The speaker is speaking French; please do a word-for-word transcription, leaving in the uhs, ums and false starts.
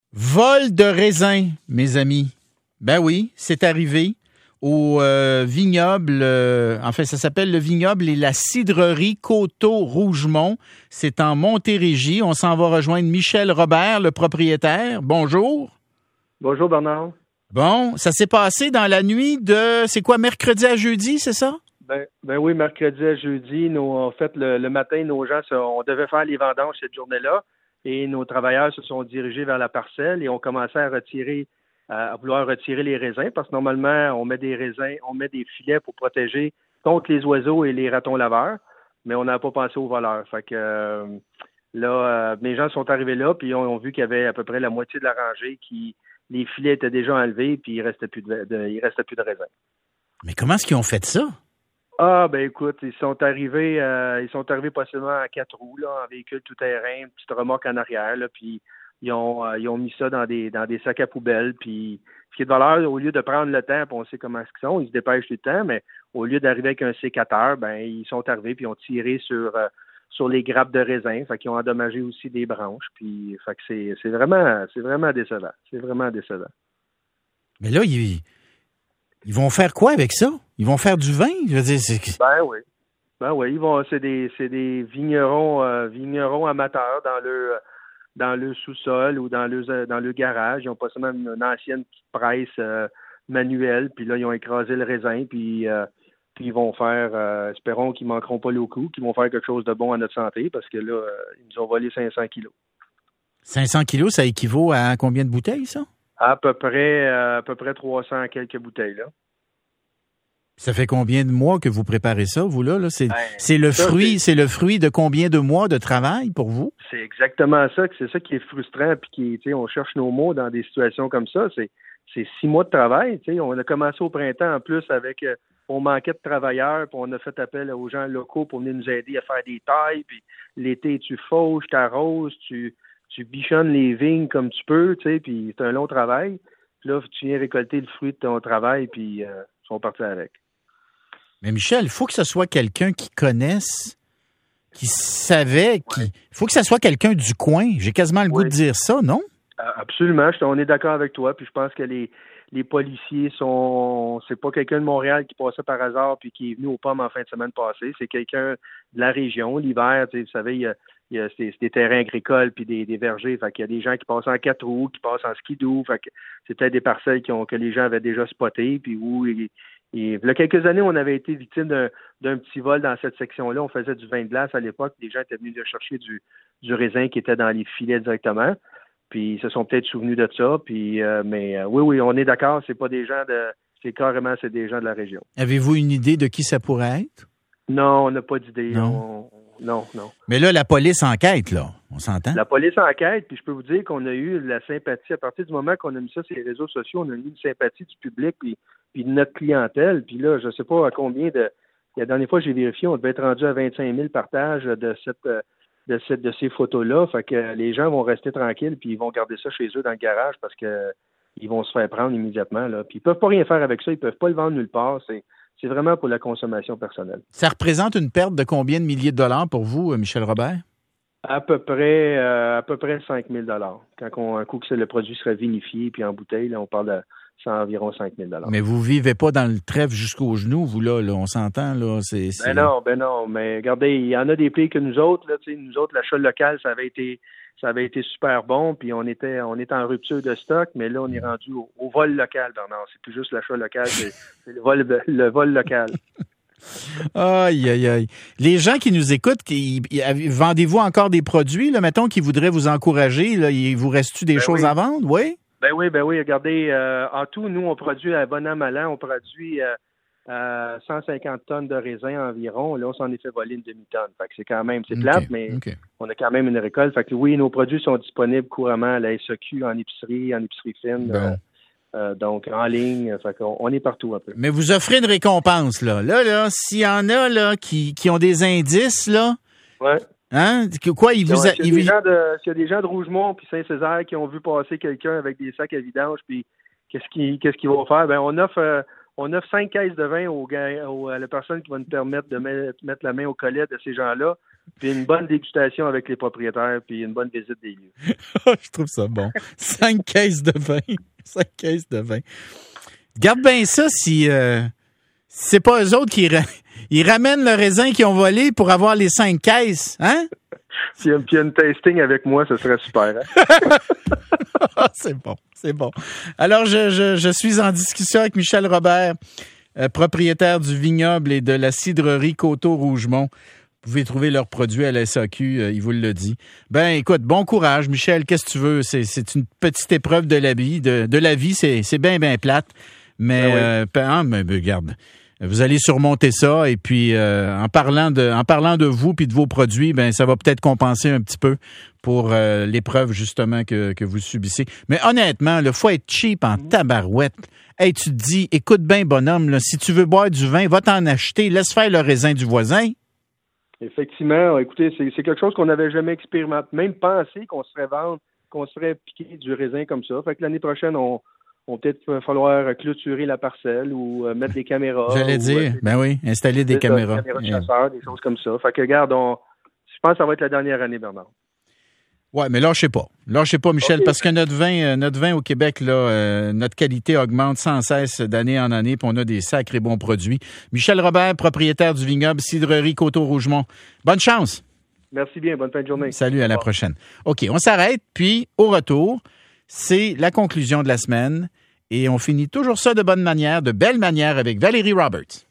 Vol de raisin, mes amis. Ben oui, c'est arrivé au euh, vignoble, euh, en fait, ça s'appelle le vignoble et la cidrerie Coteau-Rougemont. C'est en Montérégie. On s'en va rejoindre Michel Robert, le propriétaire. Bonjour. Bonjour, Bernard. Bon, ça s'est passé dans la nuit de, c'est quoi, mercredi à jeudi, c'est ça? Ben, ben oui, mercredi à jeudi, nous, en fait, le, le matin, nos gens, on devait faire les vendanges cette journée-là et nos travailleurs se sont dirigés vers la parcelle et ont commencé à retirer, à vouloir retirer les raisins parce que normalement, on met des raisins, on met des filets pour protéger contre les oiseaux et les ratons laveurs, mais on n'a pas pensé aux voleurs. Fait que euh, là, euh, mes gens sont arrivés là puis ils ont, ont vu qu'il y avait à peu près la moitié de la rangée qui, les filets étaient déjà enlevés puis il restait plus de, de il restait plus de raisins. Mais comment est-ce qu'ils ont fait ça? Ah, ben écoute, ils sont arrivés euh, ils sont arrivés possiblement à quatre roues, là, en véhicule tout-terrain, une petite remorque en arrière, là, puis ils ont euh, ils ont mis ça dans des dans des sacs à poubelle, puis ce qui est de valeur, au lieu de prendre le temps, puis on sait comment ils sont, ils se dépêchent tout le temps, mais au lieu d'arriver avec un sécateur, ben ils sont arrivés puis ils ont tiré sur euh, sur les grappes de raisin, fait qu'ils ont endommagé aussi des branches, puis fait que c'est c'est vraiment c'est vraiment décevant, c'est vraiment décevant. Mais là, ils, ils vont faire quoi avec ça? Ils vont faire du vin? Je veux dire, c'est... Ben oui. Ben oui, ils vont c'est des c'est des vignerons euh, vignerons amateurs dans le dans le sous-sol ou dans le dans le garage. Ils ont pas seulement une, une ancienne petite presse euh, manuelle, puis là ils ont écrasé le raisin, puis euh, puis ils vont faire euh, espérons qu'ils manqueront pas le coup, qu'ils vont faire quelque chose de bon à notre santé parce que là euh, ils nous ont volé cinq cents kilos. cinq cents kilos, ça équivaut à combien de bouteilles, ça? À peu près euh, à peu près trois cents quelques bouteilles là. Ça fait combien de mois que vous préparez ça, vous là? là? C'est, Ben, c'est le ça, fruit, c'est... c'est le fruit de combien de mois de travail pour vous? C'est exactement ça, que c'est ça qui est frustrant, puis qui, tu sais, on cherche nos mots dans des situations comme ça. C'est, c'est six mois de travail. Tu sais, on a commencé au printemps en plus avec, euh, on manquait de travailleurs, puis on a fait appel aux gens locaux pour venir nous aider à faire des tailles. Puis l'été, tu fauches, tu arroses, tu, tu bichonnes les vignes comme tu peux, tu sais, puis c'est un long travail. Puis là, tu viens récolter le fruit de ton travail, puis euh, ils sont partis avec. Mais Michel, il faut que ce soit quelqu'un qui connaisse, qui savait, qui. Il faut que ce soit quelqu'un du coin. J'ai quasiment le Oui. goût de dire ça, non? Absolument, on est d'accord avec toi, puis je pense que les, les policiers sont c'est pas quelqu'un de Montréal qui passait par hasard puis qui est venu aux pommes en fin de semaine passée, c'est quelqu'un de la région. L'hiver, vous savez, il y a, il y a c'est, c'est des terrains agricoles puis des, des vergers, fait qu'il y a des gens qui passent en quatre roues, qui passent en skidoo, fait que c'est peut-être des parcelles qui ont que les gens avaient déjà spotées, puis où il, Et il y a quelques années, on avait été victime d'un, d'un petit vol dans cette section-là. On faisait du vin de glace à l'époque. Les gens étaient venus chercher du, du raisin qui était dans les filets directement. Puis ils se sont peut-être souvenus de ça. Puis, euh, mais euh, oui, oui, on est d'accord. C'est pas des gens de, c'est carrément c'est des gens de la région. Avez-vous une idée de qui ça pourrait être? Non, on n'a pas d'idée. Non. On, non, non. Mais là, la police enquête, là. On s'entend? La police enquête, puis je peux vous dire qu'on a eu la sympathie. À partir du moment qu'on a mis ça sur les réseaux sociaux, on a eu une sympathie du public puis, puis de notre clientèle. Puis là, je ne sais pas à combien de... La dernière fois que j'ai vérifié, on devait être rendu à vingt-cinq mille partages de cette de cette de ces photos-là. Fait que les gens vont rester tranquilles puis ils vont garder ça chez eux dans le garage parce que ils vont se faire prendre immédiatement. Là. Puis ils peuvent pas rien faire avec ça, ils peuvent pas le vendre nulle part. C'est, c'est vraiment pour la consommation personnelle. Ça représente une perte de combien de milliers de dollars pour vous, Michel Robert? À peu près euh, à peu près cinq mille dollars. Quand on, un coup que le produit serait vinifié puis en bouteille, là, on parle de c'est environ cinq mille dollars. Mais vous vivez pas dans le trèfle jusqu'aux genoux, vous là, là on s'entend là, c'est, c'est... Ben non, ben non, mais regardez, il y en a des pays que nous autres là, tu sais, nous autres l'achat local, ça avait été ça avait été super bon, puis on était on était en rupture de stock, mais là on est rendu au, au vol local, Bernard. C'est plus juste l'achat local, c'est, c'est le vol le vol local. Aïe, aïe, aïe. Les gens qui nous écoutent, qui, vendez-vous encore des produits, là, mettons, qui voudraient vous encourager, là, il vous reste-tu des ben choses oui. à vendre, oui? Ben oui, ben oui, regardez, euh, en tout, nous, on produit à bon an, mal an, on produit euh, euh, cent cinquante tonnes de raisin environ. Là, on s'en est fait voler une demi-tonne. Fait que c'est quand même, c'est Okay, plate, mais okay. on a quand même une récolte. Fait que oui, nos produits sont disponibles couramment à la S A Q, en épicerie, en épicerie fine. Bon. Euh, Euh, donc, en ligne, fait qu'on, on est partout un peu. Mais vous offrez une récompense, là. Là, là, s'il y en a, là, qui, qui ont des indices, là. Ouais. Hein? Que, quoi, ils vous, a, S'il y a ils des vous... gens de, s'il y a des gens de Rougemont puis Saint-Césaire qui ont vu passer quelqu'un avec des sacs à vidange, puis qu'est-ce qu'ils, qu'est-ce qu'ils vont faire? Ben, on offre, euh, on offre cinq caisses de vin aux gars, aux, à la personne qui va nous permettre de mettre, mettre la main au collet de ces gens-là. puis une bonne dégustation avec les propriétaires, puis une bonne visite des lieux. Je trouve ça bon. Cinq caisses de vin. Cinq caisses de vin. Garde bien ça si, euh, si c'est pas eux autres qui ra- ils ramènent le raisin qu'ils ont volé pour avoir les cinq caisses, hein? S'il y a, puis il y a une tasting avec moi, ce serait super. Hein? C'est bon, c'est bon. Alors, je, je, je suis en discussion avec Michel Robert, euh, propriétaire du vignoble et de la cidrerie Coteau-Rougemont. Vous pouvez trouver leurs produits à la S A Q, euh, il vous le dit. Ben, écoute, bon courage, Michel. Qu'est-ce que tu veux? C'est, c'est une petite épreuve de la vie. De, de la vie, c'est, c'est bien, bien plate. Mais, ben oui. euh, hein, mais, mais regarde, vous allez surmonter ça. Et puis, euh, en parlant de, en parlant de vous puis de vos produits, ben, ça va peut-être compenser un petit peu pour euh, l'épreuve justement que, que vous subissez. Mais honnêtement, il faut être cheap en tabarouette. Hey, tu te dis, écoute bien, bonhomme, là, si tu veux boire du vin, va t'en acheter. Laisse faire le raisin du voisin. Effectivement, écoutez, c'est, c'est quelque chose qu'on n'avait jamais expérimenté, même pensé qu'on serait vendre, qu'on serait piqué du raisin comme ça. Fait que l'année prochaine, on, on peut-être va falloir clôturer la parcelle ou euh, mettre des caméras. J'allais ou, dire, euh, ben oui, installer des caméras. Des caméras de chasseurs, des choses comme ça. Fait que regarde, on, je pense que ça va être la dernière année, Bernard. Ouais, mais là, je sais pas. Là, je sais pas, Michel, okay. parce que notre vin, euh, notre vin au Québec, là, euh, notre qualité augmente sans cesse d'année en année, puis on a des sacrés bons produits. Michel Robert, propriétaire du vignoble Cidrerie Coteau-Rougemont. Bonne chance. Merci bien. Bonne fin de journée. Salut, à la prochaine. OK, on s'arrête, puis au retour, c'est la conclusion de la semaine et on finit toujours ça de bonne manière, de belle manière avec Valérie Roberts.